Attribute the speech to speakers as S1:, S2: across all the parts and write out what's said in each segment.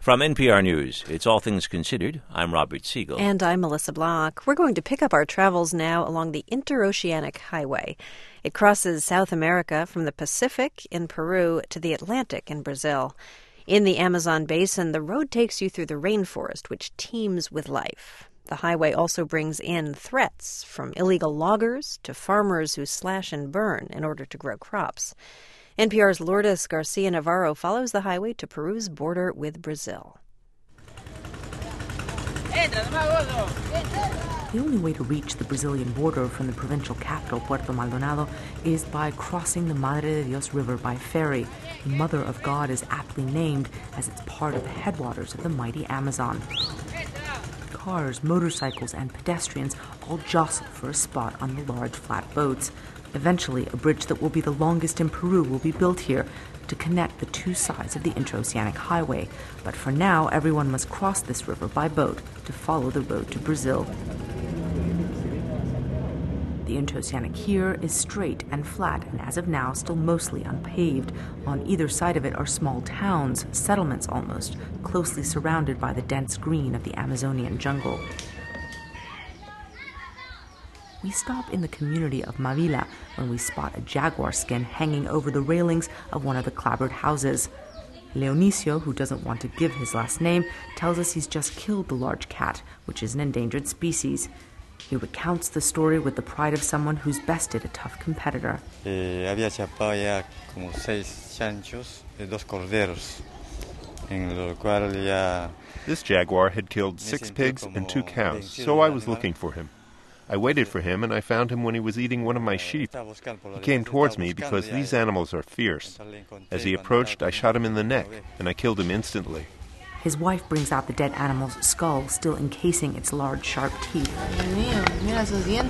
S1: From NPR News, it's All Things Considered. I'm Robert Siegel.
S2: And I'm Melissa Block. We're going to pick up our travels now along the Interoceanic Highway. It crosses South America from the Pacific in Peru to the Atlantic in Brazil. In the Amazon basin, the road takes you through the rainforest, which teems with life. The highway also brings in threats from illegal loggers to farmers who slash and burn in order to grow crops. NPR's Lourdes Garcia Navarro follows the highway to Peru's border with Brazil.
S3: The only way to reach the Brazilian border from the provincial capital, Puerto Maldonado, is by crossing the Madre de Dios River by ferry. The Mother of God is aptly named as it's part of the headwaters of the mighty Amazon. Cars, motorcycles, and pedestrians all jostle for a spot on the large flat boats. Eventually, a bridge that will be the longest in Peru will be built here to connect the two sides of the Interoceanic Highway. But for now, everyone must cross this river by boat to follow the road to Brazil. The Interoceanic here is straight and flat, and as of now, still mostly unpaved. On either side of it are small towns, settlements almost, closely surrounded by the dense green of the Amazonian jungle. We stop in the community of Mavila when we spot a jaguar skin hanging over the railings of one of the clapboard houses. Leonicio, who doesn't want to give his last name, tells us he's just killed the large cat, which is an endangered species. He recounts the story with the pride of someone who's bested a tough competitor.
S4: Había chapado ya como 6 chanchos y 2 corderos, en lo cual ya...
S5: This jaguar had killed 6 pigs and 2 cows, so I was looking for him. I waited for him, and I found him when he was eating one of my sheep. He came towards me because these animals are fierce. As he approached, I shot him in the neck, and I killed him instantly.
S3: His wife brings out the dead animal's skull, still encasing its large, sharp teeth.
S4: Ya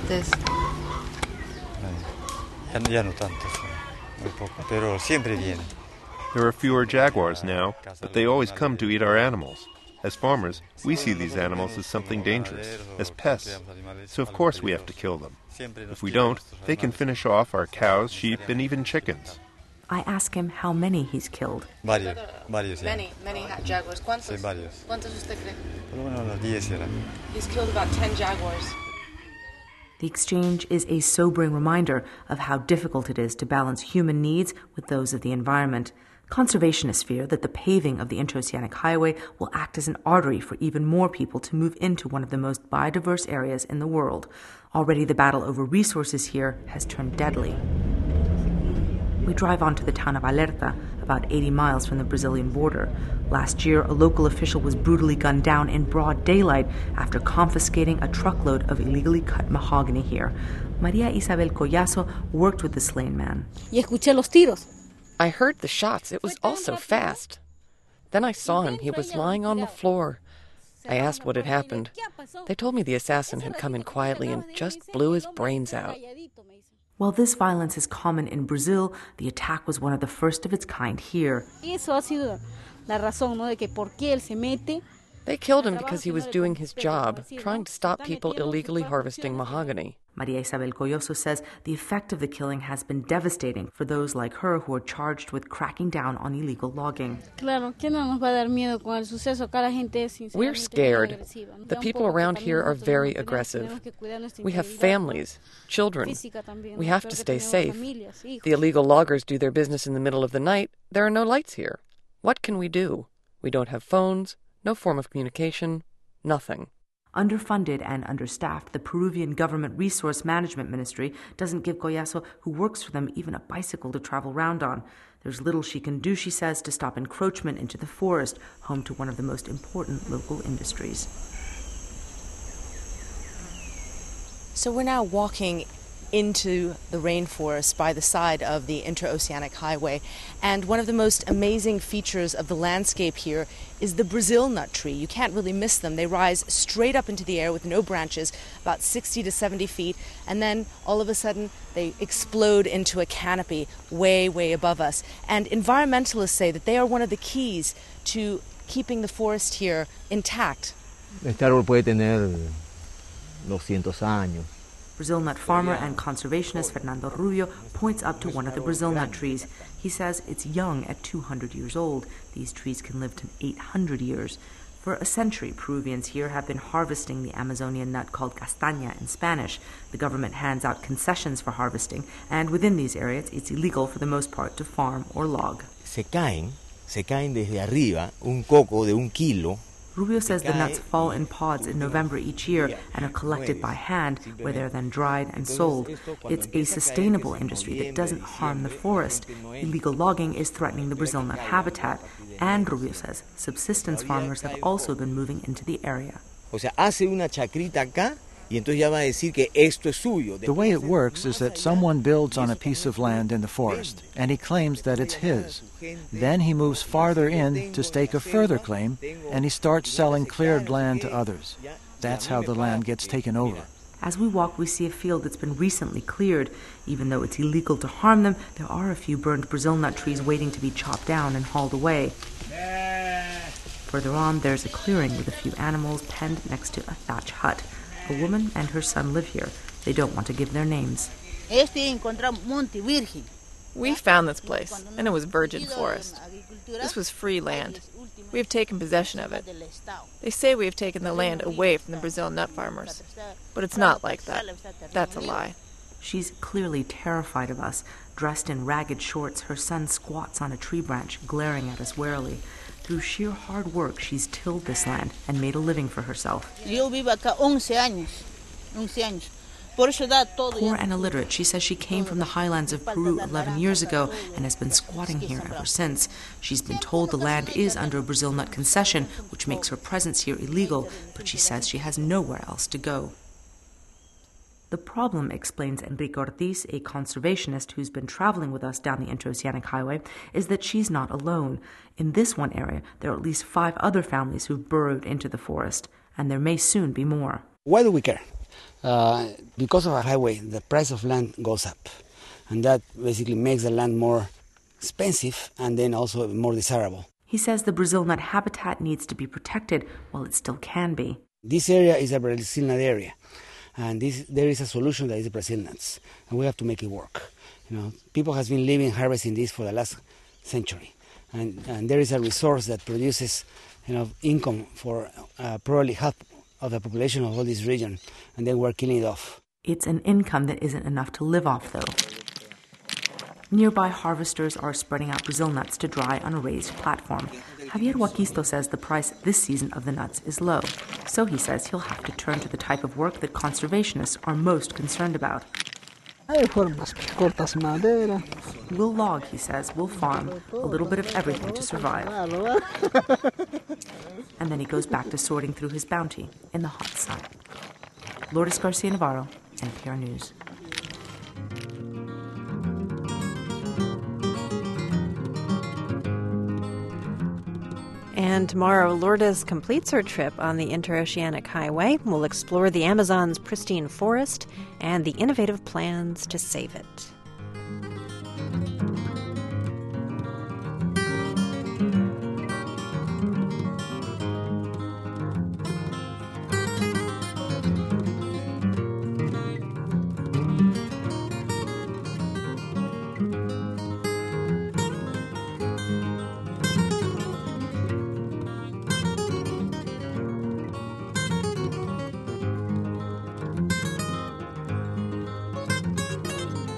S4: no tantos, muy poco, pero siempre vienen.
S5: There are fewer jaguars now, but they always come to eat our animals. As farmers, we see these animals as something dangerous, as pests, so of course we have to kill them. If we don't, they can finish off our cows, sheep, and even chickens.
S3: I ask him how many he's killed.
S4: Varios.
S6: Many jaguars. ¿Cuántos?
S4: Sí, varios.
S6: ¿Cuántos usted cree?
S4: Por lo menos unos 10 eran.
S6: He's killed about 10 jaguars.
S3: The exchange is a sobering reminder of how difficult it is to balance human needs with those of the environment. Conservationists fear that the paving of the Interoceanic Highway will act as an artery for even more people to move into one of the most biodiverse areas in the world. Already the battle over resources here has turned deadly. We drive on to the town of Alerta, about 80 miles from the Brazilian border. Last year, a local official was brutally gunned down in broad daylight after confiscating a truckload of illegally cut mahogany here. Maria Isabel Collazo worked with the slain man.
S7: Y escuché los tiros.
S8: I heard the shots. It was all so fast. Then I saw him. He was lying on the floor. I asked what had happened. They told me the assassin had come in quietly and just blew his brains out.
S3: While this violence is common in Brazil, the attack was one of the first of its kind here.
S7: They
S8: killed him because he was doing his job, trying to stop people illegally harvesting mahogany.
S3: Maria Isabel Collazo says the effect of the killing has been devastating for those like her who are charged with cracking down on illegal logging.
S8: We're scared. The people around here are very aggressive. We have families, children. We have to stay safe. The illegal loggers do their business in the middle of the night. There are no lights here. What can we do? We don't have phones, no form of communication, nothing.
S3: Underfunded and understaffed, the Peruvian Government Resource Management Ministry doesn't give Collazo, who works for them, even a bicycle to travel round on. There's little she can do, she says, to stop encroachment into the forest, home to one of the most important local industries.
S6: So we're now walking into the rainforest by the side of the Interoceanic Highway. And one of the most amazing features of the landscape here is the Brazil nut tree. You can't really miss them. They rise straight up into the air with no branches, about 60 to 70 feet, and then all of a sudden they explode into a canopy way, way above us. And environmentalists say that they are one of the keys to keeping the forest here intact.
S9: Este árbol puede tener 200 años.
S3: Brazil nut farmer and conservationist Fernando Rubio points up to one of the Brazil nut trees. He says it's young at 200 years old. These trees can live to 800 years. For a century, Peruvians here have been harvesting the Amazonian nut called castaña in Spanish. The government hands out concessions for harvesting, and within these areas, it's illegal for the most part to farm or log.
S7: Se caen desde arriba un coco de 1 kilo.
S3: Rubio says the nuts fall in pods in November each year and are collected by hand, where they're then dried and sold. It's a sustainable industry that doesn't harm the forest. Illegal logging is threatening the Brazil nut habitat, and Rubio says subsistence farmers have also been moving into the area.
S7: O sea, hace una chacrita acá y entonces ya va a decir que esto es suyo.
S9: The way it works is that someone builds on a piece of land in the forest, and he claims that it's his. Then he moves farther in to stake a further claim, and he starts selling cleared land to others. That's how the land gets taken over.
S3: As we walk, we see a field that's been recently cleared. Even though it's illegal to harm them, there are a few burned Brazil nut trees waiting to be chopped down and hauled away. Further on, there's a clearing with a few animals penned next to a thatch hut. A woman and her son live here. They don't want to give their names.
S10: We found this place, and it was virgin forest. This was free land. We have taken possession of it. They say we have taken the land away from the Brazil nut farmers, but it's not like that. That's a lie.
S3: She's clearly terrified of us. Dressed in ragged shorts, her son squats on a tree branch, glaring at us warily. Through sheer hard work, she's tilled this land and made a living for herself. Poor and illiterate, she says she came from the highlands of Peru 11 years ago and has been squatting here ever since. She's been told the land is under a Brazil nut concession, which makes her presence here illegal, but she says she has nowhere else to go. The problem, explains Enrique Ortiz, a conservationist who's been traveling with us down the Interoceanic Highway, is that she's not alone. In this one area, there are at least 5 other families who've burrowed into the forest, and there may soon be more.
S11: Why do we care? Because of a highway, the price of land goes up, and that basically makes the land more expensive and then also more desirable.
S3: He says the Brazil nut habitat needs to be protected while it still can be.
S11: This area is a Brazil nut area. And there is a solution that is the Brazil nuts, and we have to make it work. People have been living harvesting this for the last century, and there is a resource that produces, income for probably half of the population of all this region, and then we're killing it off.
S3: It's an income that isn't enough to live off, though. Nearby harvesters are spreading out Brazil nuts to dry on a raised platform. Javier Huaquisto says the price this season of the nuts is low. So he says he'll have to turn to the type of work that conservationists are most concerned about. We'll log, he says, we'll farm, a little bit of everything to survive. And then he goes back to sorting through his bounty in the hot sun. Lourdes Garcia Navarro, NPR News.
S2: And tomorrow, Lourdes completes her trip on the Interoceanic Highway. We'll explore the Amazon's pristine forest and the innovative plans to save it.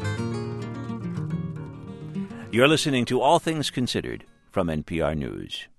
S1: You're listening to All Things Considered from NPR News.